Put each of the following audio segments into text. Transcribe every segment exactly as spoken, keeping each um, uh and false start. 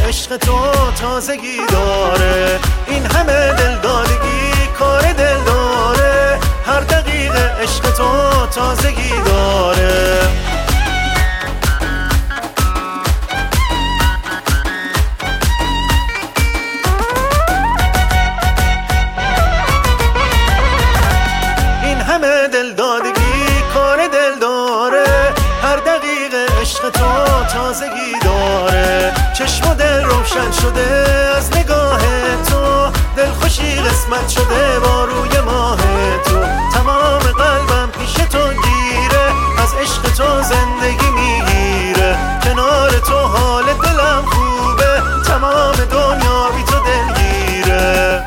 عشق تو تازگی داره. این همه دلدادگی کار دل داره، هر دقیقه عشق تو تازگی داره. این همه دلدادگی کار دل داره، هر دقیقه عشق تو تازگی داره. چشم و دل روشن شده از نگاه تو، دلخوشی قسمت شده با روی ماه تو. تمام قلبم پیش تو گیره، از عشق تو زندگی میگیره. کنار تو حال دلم خوبه، تمام دنیا بی تو دلگیره.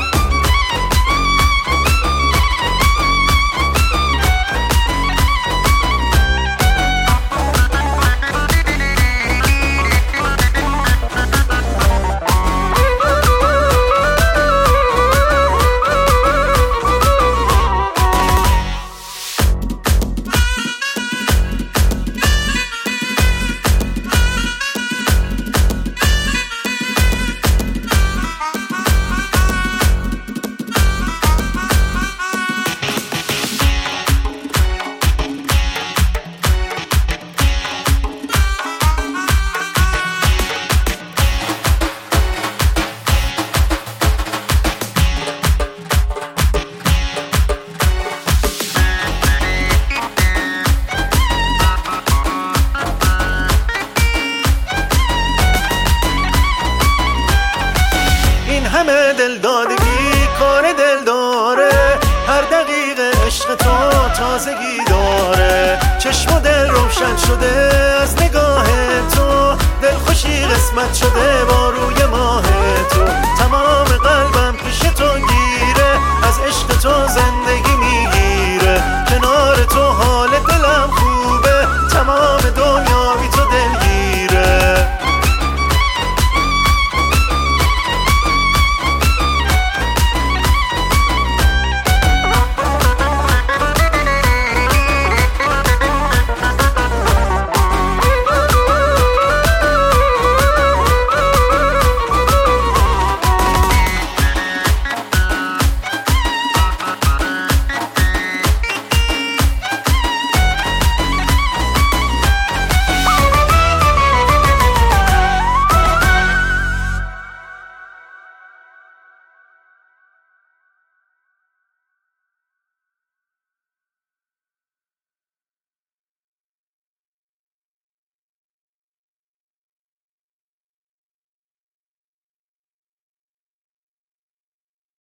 همه دلدادگی کار دل داره، هر دقیقه عشق تو تازگی داره. چشم و دل روشن شده از نگاه تو، دلخوشی قسمت شده با روی